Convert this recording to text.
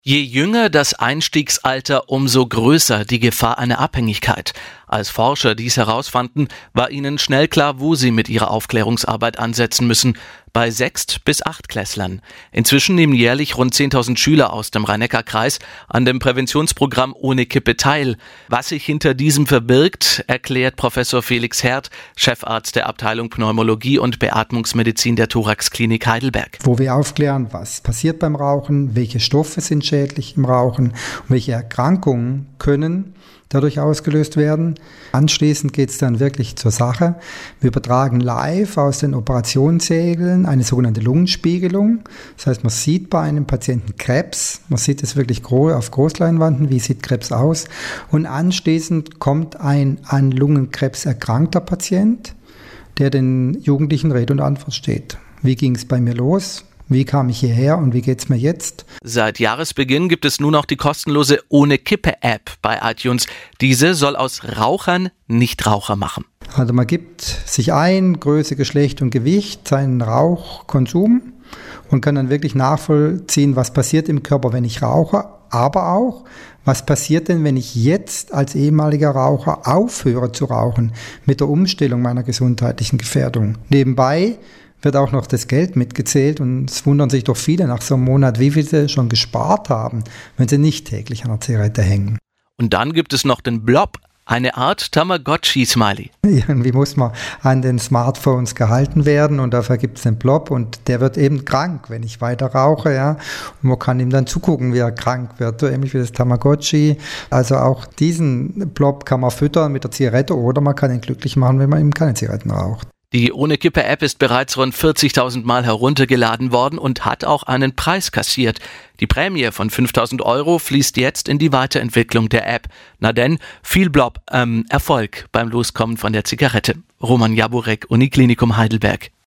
Je jünger das Einstiegsalter, umso größer die Gefahr einer Abhängigkeit. Als Forscher dies herausfanden, war ihnen schnell klar, wo sie mit ihrer Aufklärungsarbeit ansetzen müssen: bei 6- bis 8-Klässlern. Inzwischen nehmen jährlich rund 10.000 Schüler aus dem Rhein-Neckar-Kreis an dem Präventionsprogramm Ohne Kippe teil. Was sich hinter diesem verbirgt, erklärt Professor Felix Herd, Chefarzt der Abteilung Pneumologie und Beatmungsmedizin der Thorax-Klinik Heidelberg. Wo wir aufklären, was passiert beim Rauchen, welche Stoffe sind schädlich im Rauchen und welche Erkrankungen können dadurch ausgelöst werden. Anschließend geht es dann wirklich zur Sache. Wir übertragen live aus den Operationssälen eine sogenannte Lungenspiegelung. Das heißt, man sieht bei einem Patienten Krebs, man sieht es wirklich auf Großleinwanden, wie sieht Krebs aus. Und anschließend kommt ein an Lungenkrebs erkrankter Patient, der den Jugendlichen Rede und Antwort steht. Wie ging es bei mir los? Wie kam ich hierher und wie geht's mir jetzt? Seit Jahresbeginn gibt es nun auch die kostenlose Ohne-Kippe-App bei iTunes. Diese soll aus Rauchern Nichtraucher machen. Also man gibt sich ein, Größe, Geschlecht und Gewicht, seinen Rauchkonsum und kann dann wirklich nachvollziehen, was passiert im Körper, wenn ich rauche, aber auch, was passiert denn, wenn ich jetzt als ehemaliger Raucher aufhöre zu rauchen mit der Umstellung meiner gesundheitlichen Gefährdung. Nebenbei wird auch noch das Geld mitgezählt und es wundern sich doch viele nach so einem Monat, wie viel sie schon gespart haben, wenn sie nicht täglich an der Zigarette hängen. Und dann gibt es noch den Blob, eine Art Tamagotchi-Smiley. Irgendwie muss man an den Smartphones gehalten werden und dafür gibt es den Blob und der wird eben krank, wenn ich weiter rauche, ja. Und man kann ihm dann zugucken, wie er krank wird, so ähnlich wie das Tamagotchi. Also auch diesen Blob kann man füttern mit der Zigarette oder man kann ihn glücklich machen, wenn man eben keine Zigaretten raucht. Die Ohne-Kippe-App ist bereits rund 40.000 Mal heruntergeladen worden und hat auch einen Preis kassiert. Die Prämie von 5.000 € fließt jetzt in die Weiterentwicklung der App. Na denn, viel Erfolg beim Loskommen von der Zigarette. Roman Jaburek, Uniklinikum Heidelberg.